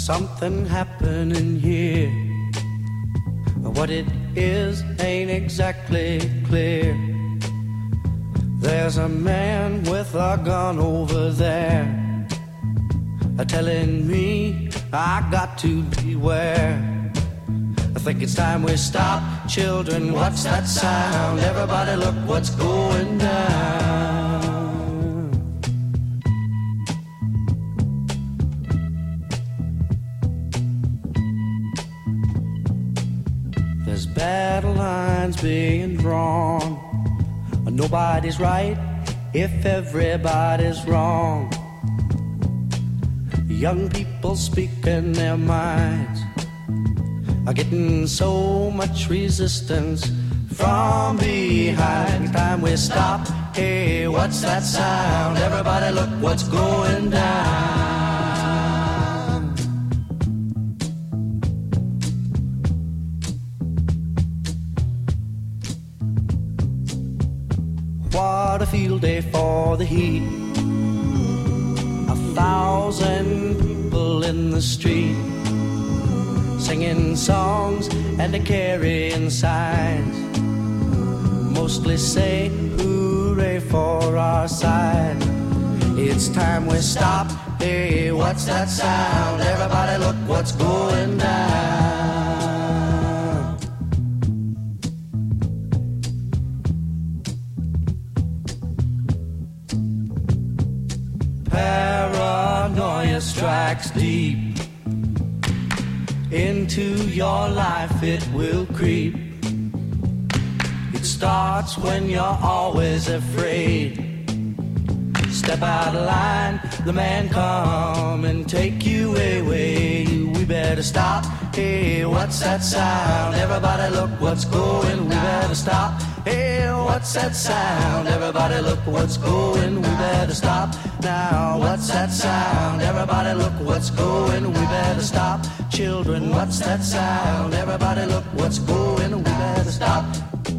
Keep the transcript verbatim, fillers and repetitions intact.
something happening here. What it is ain't exactly clear. There's a man with a gun over there, telling me I got to beware. I think it's time we stop. Children, what's that sound? Everybody look what's going down. There's battle lines being drawn. Nobody's right if everybody's wrong. Young people speaking their minds are getting so much resistance from behind. Time we stop. Hey, what's that sound? Everybody look what's going down. What a field day for the heat. A thousand people in the street, singing songs and a carrying signs, mostly say hooray for our side. It's time we stop. Hey, what's that sound? Everybody look what's going down. Paranoia strikes deep into your life, it will creep. It starts when you're always afraid. Step out of line, the man come and take you away. We better stop. Hey, what's that sound? Everybody look what's going. We better stop. Hey, what's that sound? Everybody look what's going. We better stop. Now, what's that sound? Everybody look what's going. We better stop. Children, what's that sound? Everybody look what's going. We better stop.